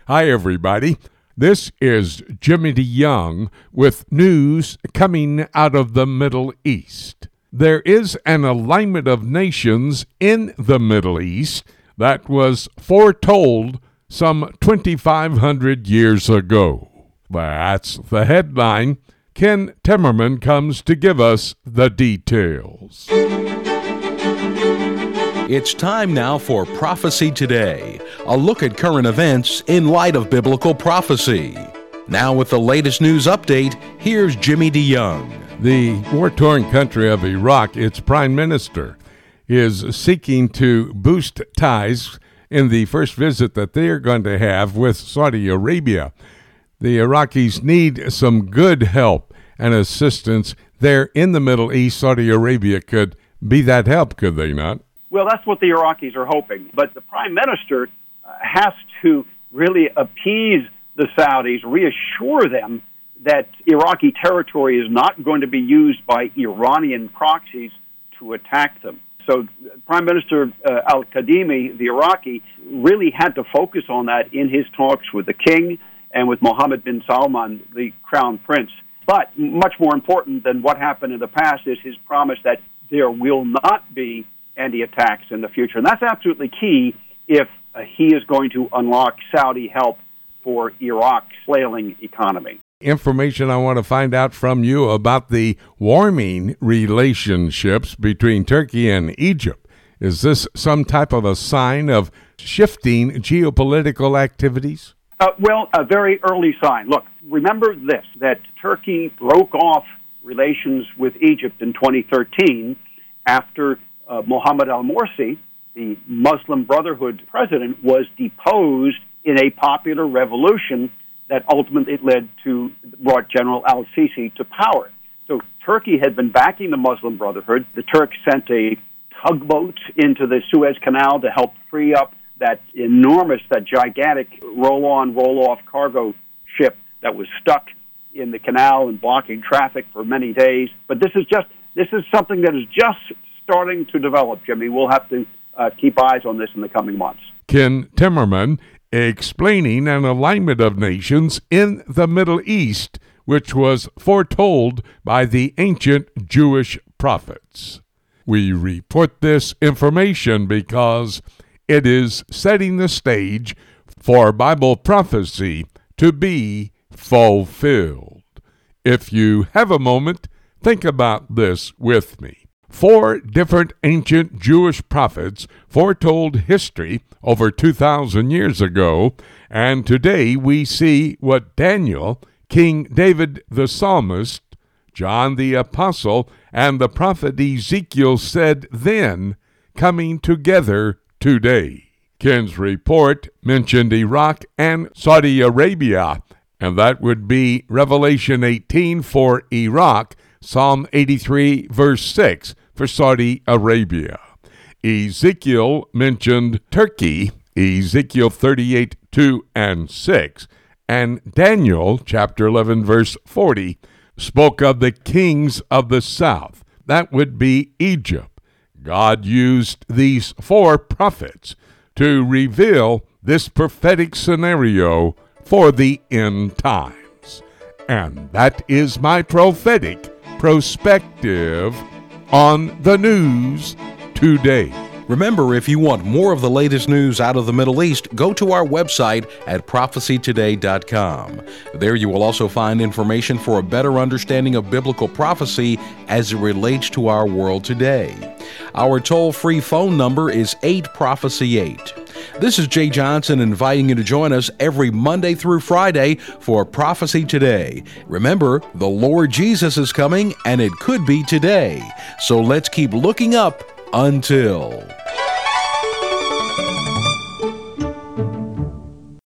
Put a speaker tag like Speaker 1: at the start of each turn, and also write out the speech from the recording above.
Speaker 1: Hi, everybody. This is Jimmy DeYoung with news coming out of the Middle East. There is an alignment of nations in the Middle East that was foretold some 2,500 years ago. That's the headline. Ken Timmerman comes to give us the details.
Speaker 2: It's time now for Prophecy Today, a look at current events in light of biblical prophecy. Now with the latest news update, here's Jimmy DeYoung.
Speaker 1: The war-torn country of Iraq, its prime minister, is seeking to boost ties in the first visit that they are going to have with Saudi Arabia. The Iraqis need some good help and assistance there in the Middle East. Saudi Arabia could be that help, could they not?
Speaker 3: Well, that's what the Iraqis are hoping. But the prime minister has to really appease the Saudis, reassure them that Iraqi territory is not going to be used by Iranian proxies to attack them. So Prime Minister al-Kadhimi, the Iraqi, really had to focus on that in his talks with the king and with Mohammed bin Salman, the crown prince. But much more important than what happened in the past is his promise that there will not be any attacks in the future. And that's absolutely key if he is going to unlock Saudi help for Iraq's flailing economy.
Speaker 1: Information I want to find out from you about the warming relationships between Turkey and Egypt. Is this some type of a sign of shifting geopolitical activities?
Speaker 3: Well, a very early sign. Look, remember this, that Turkey broke off relations with Egypt in 2013 after Mohammed al-Morsi, the Muslim Brotherhood president, was deposed in a popular revolution that ultimately brought General al-Sisi to power. So Turkey had been backing the Muslim Brotherhood. The Turks sent a tugboat into the Suez Canal to help free up that gigantic roll-on, roll-off cargo ship that was stuck in the canal and blocking traffic for many days. But this is something that is just starting to develop, Jimmy. We'll have to keep eyes on this in the coming months.
Speaker 1: Ken Timmerman explaining an alignment of nations in the Middle East, which was foretold by the ancient Jewish prophets. We report this information because it is setting the stage for Bible prophecy to be fulfilled. If you have a moment, think about this with me. 4 different ancient Jewish prophets foretold history over 2,000 years ago, and today we see what Daniel, King David the psalmist, John the apostle, and the prophet Ezekiel said then, coming together today. Ken's report mentioned Iraq and Saudi Arabia, and that would be Revelation 18 for Iraq, Psalm 83, verse 6 for Saudi Arabia. Ezekiel mentioned Turkey, Ezekiel 38, 2 and 6, and Daniel, chapter 11, verse 40, spoke of the kings of the south. That would be Egypt. God used these 4 prophets to reveal this prophetic scenario for the end times. And that is my prophetic perspective on the news today.
Speaker 2: Remember, if you want more of the latest news out of the Middle East, go to our website at prophecytoday.com. There you will also find information for a better understanding of biblical prophecy as it relates to our world today. Our toll-free phone number is 8-PROPHECY-8. This is Jay Johnson inviting you to join us every Monday through Friday for Prophecy Today. Remember, the Lord Jesus is coming, and it could be today. So let's keep looking up until...